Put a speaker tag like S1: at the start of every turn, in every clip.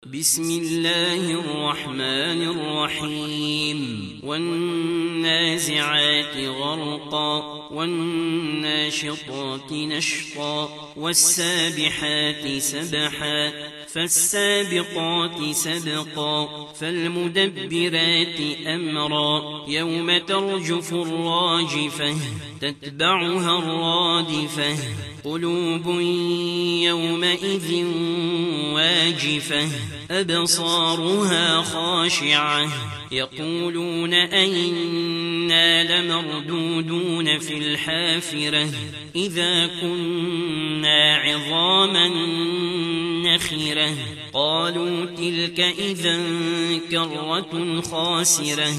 S1: بسم الله الرحمن الرحيم والنازعات غرقا والناشطات نشطا والسابحات سبحا فالسابقات سبقا فالمدبرات أمرا يوم ترجف الراجفة تتبعها الرادفة قلوب يومئذ واجفة أبصارها خاشعة يقولون أئنا لمردودون في الحافرة إذا كنا عظاما نخرة قالوا تلك إذا كرة خاسرة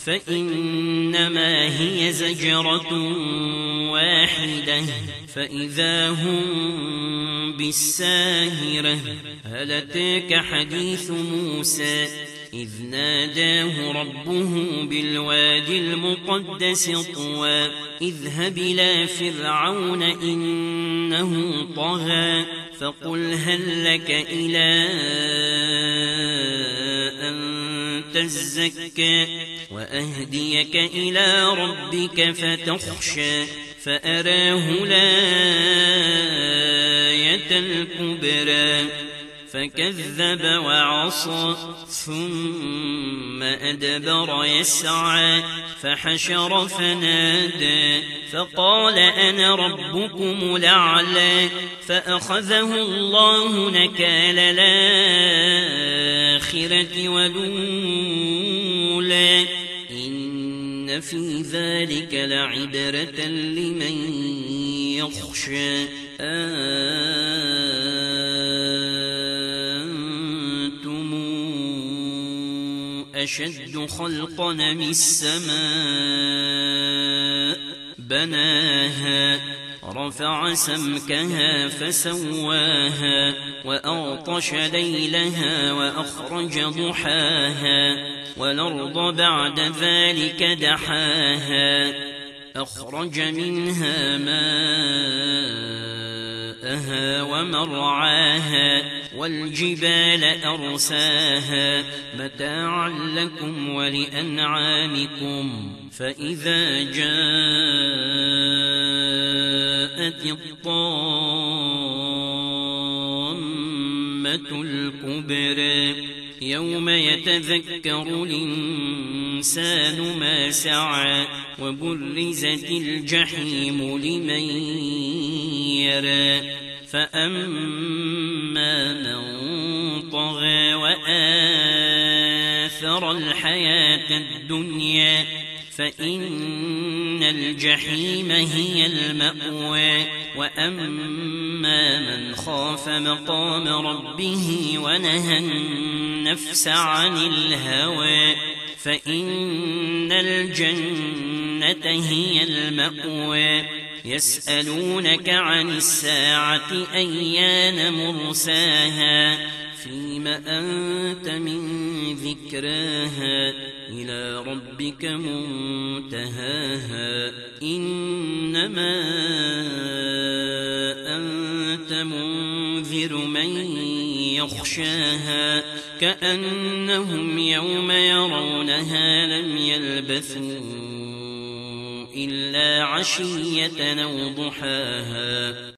S1: فإنما هي زجرة واحدة فإذا هم بالساهرة هل أتاك حديث موسى إذ ناداه ربه بالوادي المقدس طوى اذهب إلى فرعون إنه طغى فقل هل لك إلى أن تزكى وأهديك إلى ربك فتخشى فأراه الآية الكبرى فكذب وعصى ثم أدبر يسعى فحشر فنادى فقال أنا ربكم الأعلى فأخذه الله نكال الآخرة والأولى إن في ذلك لعبرة لمن يخشى أنتم أشد خلقا من السماء بناها رفع سمكها فسواها وأغطش ليلها وأخرج ضحاها والأرض بعد ذلك دحاها أخرج منها ماءها ومرعاها والجبال أرساها متاعا لكم ولأنعامكم فإذا جاءت الطامة الكبرى يوم يتذكر الإنسان ما سعى وبرزت الجحيم لمن يرى فأما من طغى وآثر الحياة الدنيا فإن الجحيم هي المأوى وأما من خاف مقام ربه ونهى النفس عن الهوى فإن الجنة هي المأوى يسألونك عن الساعة أيان مرساها فيم أنت من ذكراها إلى ربك منتهاها إنما أنت منذر من يخشاها كأنهم يوم يرونها لم يلبثوا إلا عشية أو ضحاها